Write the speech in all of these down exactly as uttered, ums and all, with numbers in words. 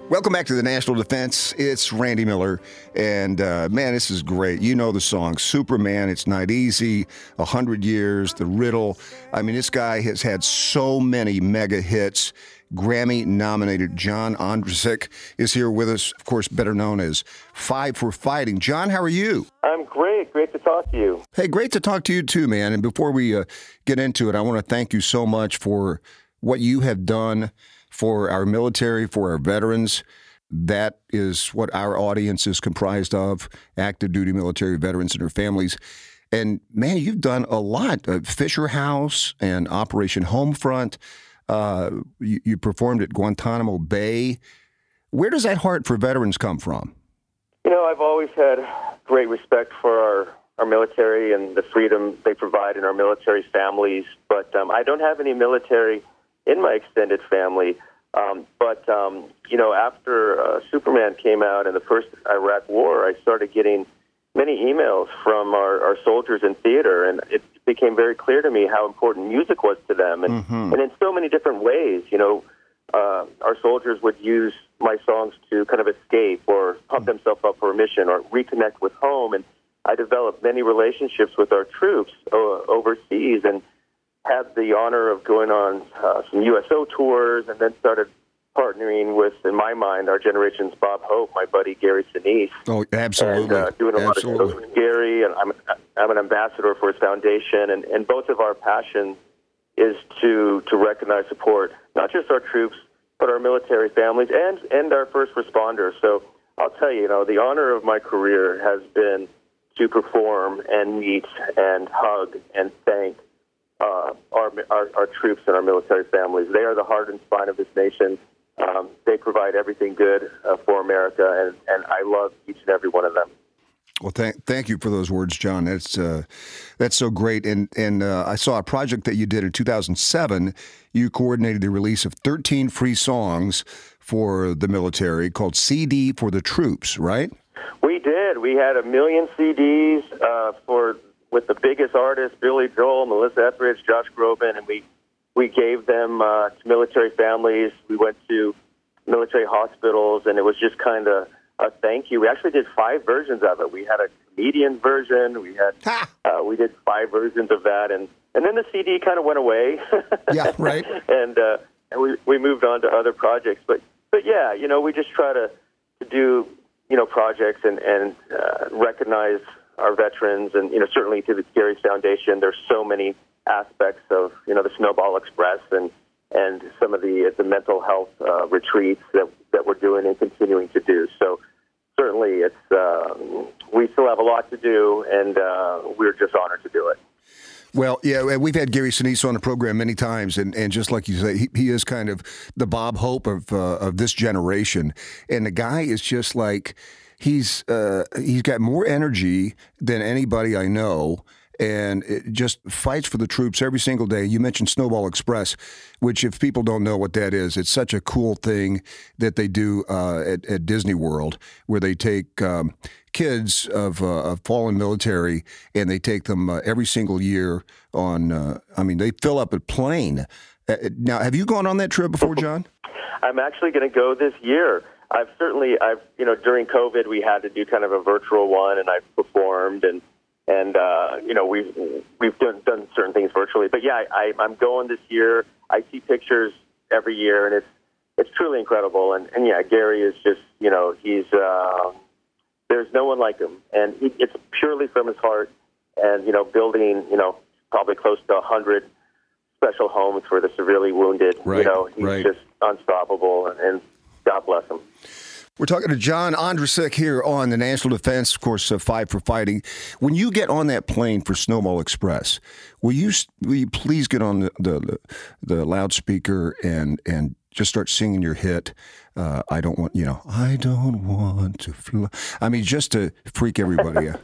Welcome back to the National Defense. It's Randy Miller, and uh, man, this is great. You know the song Superman, It's Not Easy, A Hundred Years, The Riddle. I mean, this guy has had so many mega hits. Grammy-nominated John Ondrasik is here with us, of course, better known as Five for Fighting. John, how are you? I'm great. Great to talk to you. Hey, great to talk to you too, man. And before we uh, get into it, I want to thank you so much for what you have done for our military, for our veterans. That is what our audience is comprised of, active duty military veterans and their families. And man, you've done a lot. Uh, Fisher House and Operation Homefront. Uh, you, you performed at Guantanamo Bay. Where does that heart for veterans come from? You know, I've always had great respect for our, our military and the freedom they provide in our military families. But um, I don't have any military in my extended family. Um, but, um, you know, after uh, Superman came out in the first Iraq War, I started getting many emails from our, our soldiers in theater, and it became very clear to me how important music was to them, and, mm-hmm. and in so many different ways. You know, uh, our soldiers would use my songs to kind of escape or pump mm-hmm. themselves up for a mission or reconnect with home, and I developed many relationships with our troops uh, overseas, and had the honor of going on uh, some U S O tours, and then started partnering with, in my mind, our generation's Bob Hope, my buddy Gary Sinise. Oh, absolutely. And uh, doing a absolutely. lot of shows with Gary, and I'm, I'm an ambassador for his foundation, and, and both of our passion is to, to recognize, support, not just our troops, but our military families and, and our first responders. So I'll tell you, you know, the honor of my career has been to perform and meet and hug and thank Uh, our, our our troops and our military families. They are the heart and spine of this nation. Um, they provide everything good uh, for America, and, and I love each and every one of them. Well, thank thank you for those words, John. That's uh, that's so great. And and uh, I saw a project that you did in two thousand seven. You coordinated the release of thirteen free songs for the military called C D for the Troops, right? We did. We had a million C Ds uh, for. with the biggest artists, Billy Joel, Melissa Etheridge, Josh Groban, and we we gave them uh, to military families. We went to military hospitals, and it was just kind of a thank you. We actually did five versions of it. We had a comedian version. We had uh, we did five versions of that, and, and then the C D kind of went away. Yeah, right. and uh, and we we moved on to other projects. But but yeah, you know, we just try to, to do you know projects and and uh, recognize our veterans, and you know certainly to the Gary's Foundation. There's so many aspects of you know the Snowball Express and and some of the the mental health uh, retreats that that we're doing and continuing to do. So certainly, it's uh, we still have a lot to do, and uh, we're just honored to do it. Well, yeah, we've had Gary Sinise on the program many times, and, and just like you say, he, he is kind of the Bob Hope of uh, of this generation, and the guy is just like. He's uh, he's got more energy than anybody I know, and it just fights for the troops every single day. You mentioned Snowball Express, which if people don't know what that is, it's such a cool thing that they do uh, at, at Disney World, where they take um, kids of, uh, of fallen military and they take them uh, every single year on. Uh, I mean, they fill up a plane. Uh, now, have you gone on that trip before, John? I'm actually going to go this year. I've certainly, I've you know, during COVID, we had to do kind of a virtual one, and I've performed, and and uh, you know, we've we've done done certain things virtually. But yeah, I, I'm going this year. I see pictures every year, and it's it's truly incredible. And, and yeah, Gary is just, you know, he's uh, there's no one like him, and he, it's purely from his heart. And you know, building, you know, probably close to a hundred special homes for the severely wounded. Right, you know, he's right. just unstoppable, and, and God bless him. We're talking to John Ondrasik here on the National Defense, of course, uh, Five for Fighting. When you get on that plane for Snowball Express, will you will you please get on the the, the loudspeaker and and just start singing your hit? Uh, I don't want, you know, I don't want to fly. I mean, just to freak everybody out.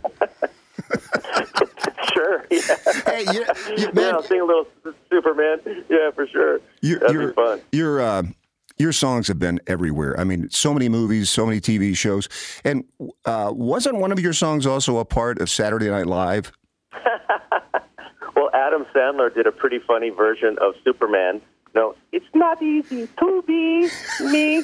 Sure. Yeah. Hey, you, you, man, yeah, I'll sing a little Superman. Yeah, for sure. You're, That'd you're, be fun. You're. Uh, Your songs have been everywhere. I mean, so many movies, so many T V shows. And uh, wasn't one of your songs also a part of Saturday Night Live? Well, Adam Sandler did a pretty funny version of Superman no, it's not easy to be me,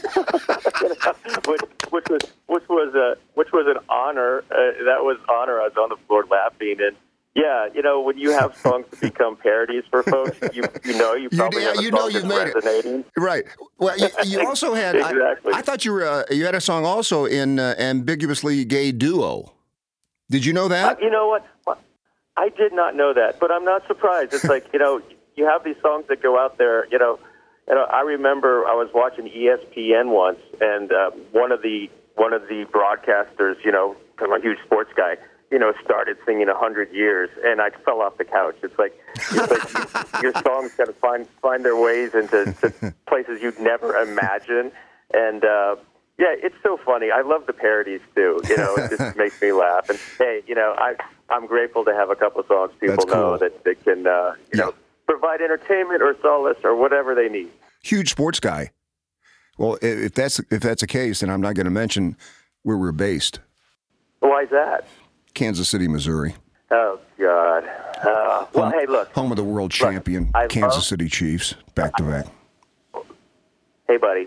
which, which was which was a which was an honor. Uh, that was honor. I was on the floor laughing, and yeah, you know, when you have songs that become parodies for folks, you you know you probably you, yeah, have a you song know you've that's made resonating. it right. Well, you, you also had. exactly. I, I thought you were. Uh, you had a song also in uh, Ambiguously Gay Duo. Did you know that? Uh, you know what? I did not know that, but I'm not surprised. It's like, you know, you have these songs that go out there, you know, and I remember I was watching E S P N once, and uh, one of the one of the broadcasters, you know, 'cause I'm a huge sports guy, you know, started singing a hundred years, and I fell off the couch. It's like, it's like your songs got to find find their ways into to places you'd never imagine, and uh, yeah, it's so funny. I love the parodies too. You know, it just makes me laugh. And hey, you know, I I'm grateful to have a couple of songs people That's cool. know that they can, uh, you yeah. know, provide entertainment or solace or whatever they need. Huge sports guy. Well, if that's if that's the case, then I'm not going to mention where we're based. Why is that? Kansas City, Missouri. Oh God. Uh, well, home, hey, look. Home of the world champion, look, Kansas love, City Chiefs, back to back. Hey, buddy.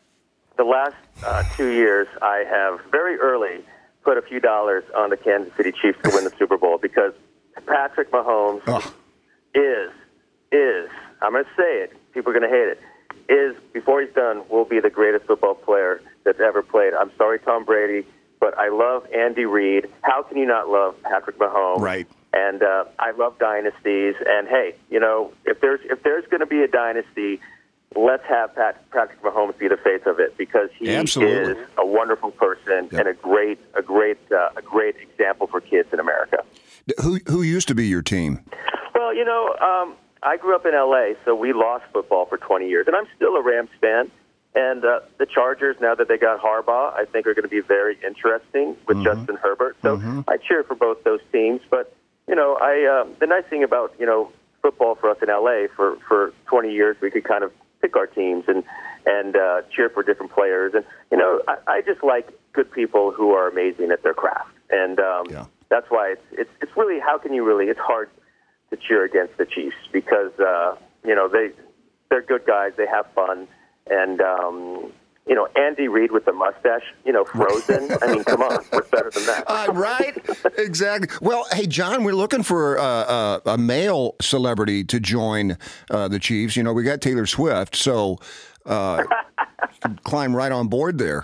The last uh, two years, I have very early put a few dollars on the Kansas City Chiefs to win the Super Bowl because Patrick Mahomes oh. is, is, I'm going to say it, people are going to hate it, is, before he's done, will be the greatest football player that's ever played. I'm sorry, Tom Brady, but I love Andy Reid. How can you not love Patrick Mahomes? Right. And uh, I love dynasties. And, hey, you know, if there's if there's going to be a dynasty, let's have Pat, Patrick Mahomes be the face of it because he Absolutely. is a wonderful person yep. and a great, a great, uh, a great example for kids in America. Who who used to be your team? Well, you know, um, I grew up in L A, so we lost football for twenty years, and I'm still a Rams fan. And uh, the Chargers, now that they got Harbaugh, I think are going to be very interesting with mm-hmm. Justin Herbert. So mm-hmm. I cheer for both those teams. But you know, I uh, the nice thing about you know football for us in L A for for twenty years, we could kind of pick our teams and and uh, cheer for different players. And you know, I, I just like good people who are amazing at their craft. And um, yeah. that's why it's, it's it's really how can you really? It's hard to cheer against the Chiefs because uh, you know they they're good guys. They have fun. And, um, you know, Andy Reid with the mustache, you know, Frozen. I mean, come on. What's better than that? Uh, right? Exactly. Well, hey, John, we're looking for uh, uh, a male celebrity to join uh, the Chiefs. You know, we got Taylor Swift, so uh, climb right on board there.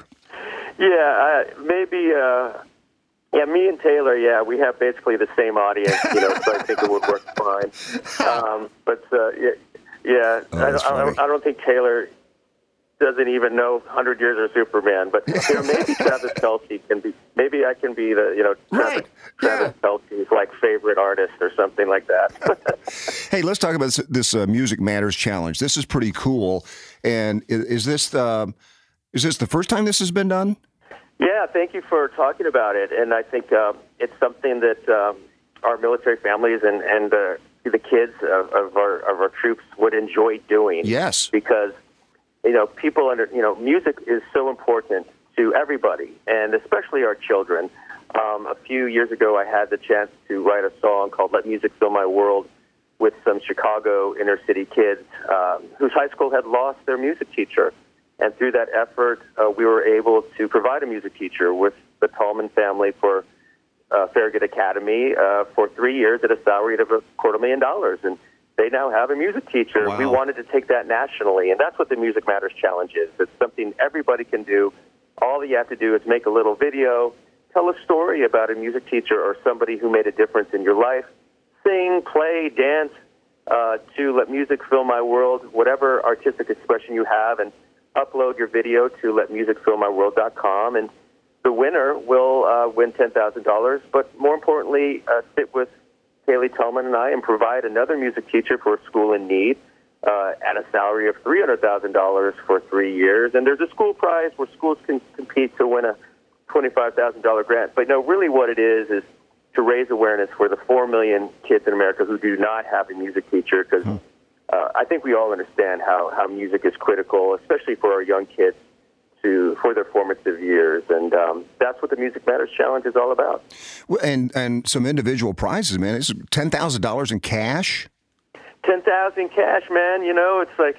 Yeah, uh, maybe, uh, yeah, me and Taylor, yeah, we have basically the same audience, you know, so I think it would work fine. Um, but, uh, yeah, yeah oh, I, I, don't, I don't think Taylor doesn't even know one hundred Years of Superman, but you know, maybe Travis Kelce can be. Maybe I can be the you know Travis, right. Travis yeah. Kelce's like favorite artist or something like that. Hey, let's talk about this, this uh, Music Matters Challenge. This is pretty cool. And is, is this uh, is this the first time this has been done? Yeah, thank you for talking about it. And I think uh, it's something that um, our military families and and uh, the kids of, of our of our troops would enjoy doing. Yes, because. You know, people under, you know, music is so important to everybody, and especially our children. Um, a few years ago, I had the chance to write a song called Let Music Fill My World with some Chicago inner city kids um, whose high school had lost their music teacher. And through that effort, uh, we were able to provide a music teacher with the Tallman family for uh, Farragut Academy uh, for three years at a salary of a quarter million dollars. And they now have a music teacher. Wow. We wanted to take that nationally, and that's what the Music Matters Challenge is. It's something everybody can do. All you have to do is make a little video, tell a story about a music teacher or somebody who made a difference in your life, sing, play, dance, uh, to Let Music Fill My World, whatever artistic expression you have, and upload your video to let music fill my world dot com, and the winner will uh, win ten thousand dollars, but more importantly, uh, sit with Kaylee Tallman and I and provide another music teacher for a school in need uh, at a salary of three hundred thousand dollars for three years. And there's a school prize where schools can compete to win a twenty-five thousand dollars grant. But no, really what it is is to raise awareness for the four million kids in America who do not have a music teacher because hmm. uh, I think we all understand how, how music is critical, especially for our young kids. To, for their formative years, and um, that's what the Music Matters Challenge is all about. Well, and and some individual prizes, man. It's ten thousand dollars in cash. Ten thousand cash, man. You know, it's like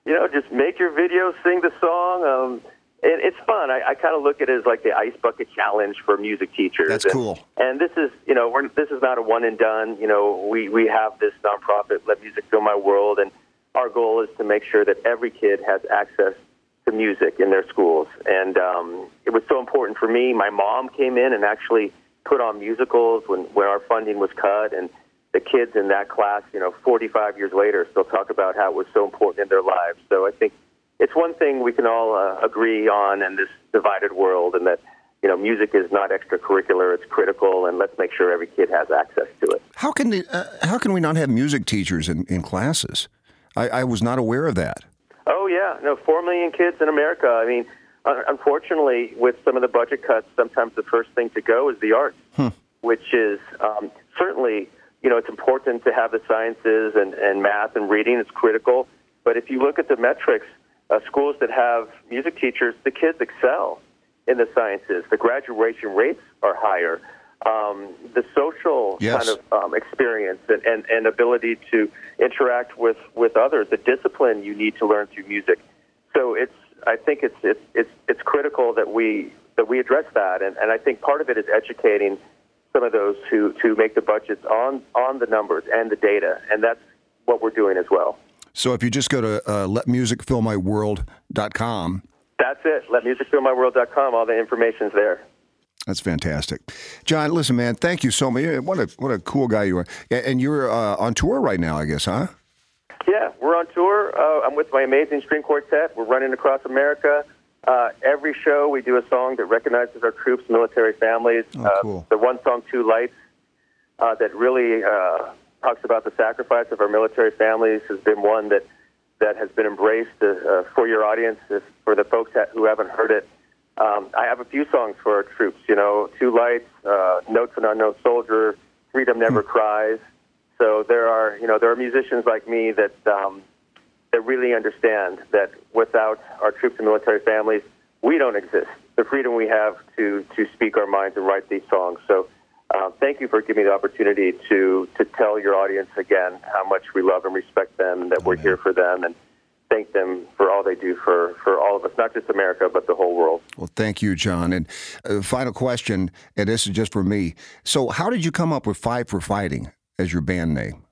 you know, just make your video, sing the song. Um, and it's fun. I, I kind of look at it as like the ice bucket challenge for music teachers. That's and, cool. And this is, you know, we're, this is not a one and done. You know, we, we have this nonprofit, Let Music Fill My World, and our goal is to make sure that every kid has access to music in their schools. And um, it was so important for me. My mom came in and actually put on musicals when, when our funding was cut, and the kids in that class, you know, forty-five years later, still talk about how it was so important in their lives. So I think it's one thing we can all uh, agree on in this divided world, and that, you know, music is not extracurricular, it's critical, and let's make sure every kid has access to it. How can the, uh, how can we not have music teachers in, in classes? I, I was not aware of that. Oh, yeah. No, four million kids in America. I mean, uh, unfortunately, with some of the budget cuts, sometimes the first thing to go is the arts, hmm. which is um, certainly, you know, it's important to have the sciences and, and math and reading. It's critical. But if you look at the metrics, uh, schools that have music teachers, the kids excel in the sciences. The graduation rates are higher. Um, the social yes. kind of um, experience and, and, and ability to interact with, with others, the discipline you need to learn through music. So it's, I think it's, it's, it's, it's critical that we, that we address that. And, and I think part of it is educating some of those who, to make the budgets on, on the numbers and the data. And that's what we're doing as well. So if you just go to uh, let music fill my world dot com. That's it. let music fill my world dot com. All the information's there. That's fantastic. John, listen, man, thank you so much. What a what a cool guy you are. And you're uh, on tour right now, I guess, huh? Yeah, we're on tour. Uh, I'm with my amazing string quartet. We're running across America. Uh, every show we do a song that recognizes our troops, military families. Oh, cool. Uh, the one song, Two Lights, uh, that really uh, talks about the sacrifice of our military families has been one that, that has been embraced uh, for your audience, for the folks that, who haven't heard it. Um, I have a few songs for our troops, you know, Two Lights, uh, Notes of an Unknown Soldier, Freedom Never Cries. So there are, you know, there are musicians like me that um, that really understand that without our troops and military families, we don't exist. The freedom we have to, to speak our minds and write these songs. So uh, thank you for giving me the opportunity to, to tell your audience again how much we love and respect them, that we're here for them, and thank them for all they do for, for all of us, not just America, but the whole world. Well, thank you, John. And uh, final question, and this is just for me. So how did you come up with Five for Fighting as your band name?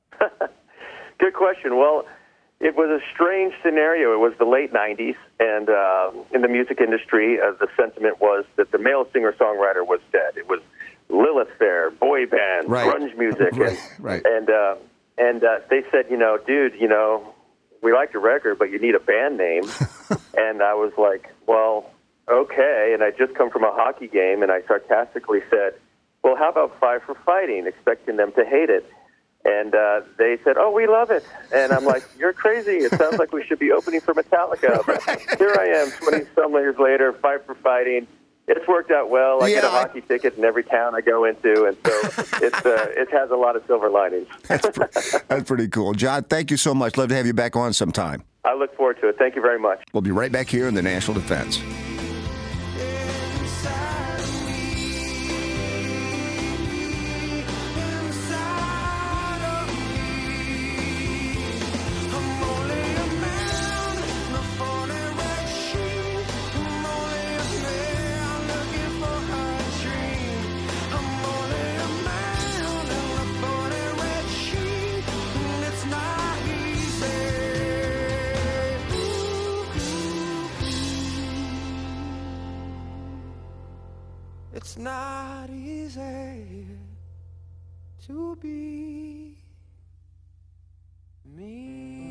Good question. Well, it was a strange scenario. It was the late nineties, and uh, in the music industry, uh, the sentiment was that the male singer-songwriter was dead. It was Lilith Fair, boy bands, right. grunge music. right. And, right. and, uh, and uh, they said, you know, dude, you know, we like your record, but you need a band name. And I was like, well, okay. And I just come from a hockey game, and I sarcastically said, well, how about Five for Fighting, expecting them to hate it. And uh, they said, oh, we love it. And I'm like, you're crazy. It sounds like we should be opening for Metallica. But here I am, twenty-some years later, Five for Fighting. It's worked out well. I yeah, get a hockey I... ticket in every town I go into, and so it's, uh, it has a lot of silver linings. That's, pre- that's pretty cool. John, thank you so much. Love to have you back on sometime. I look forward to it. Thank you very much. We'll be right back here in the National Defense. It's not easy to be me.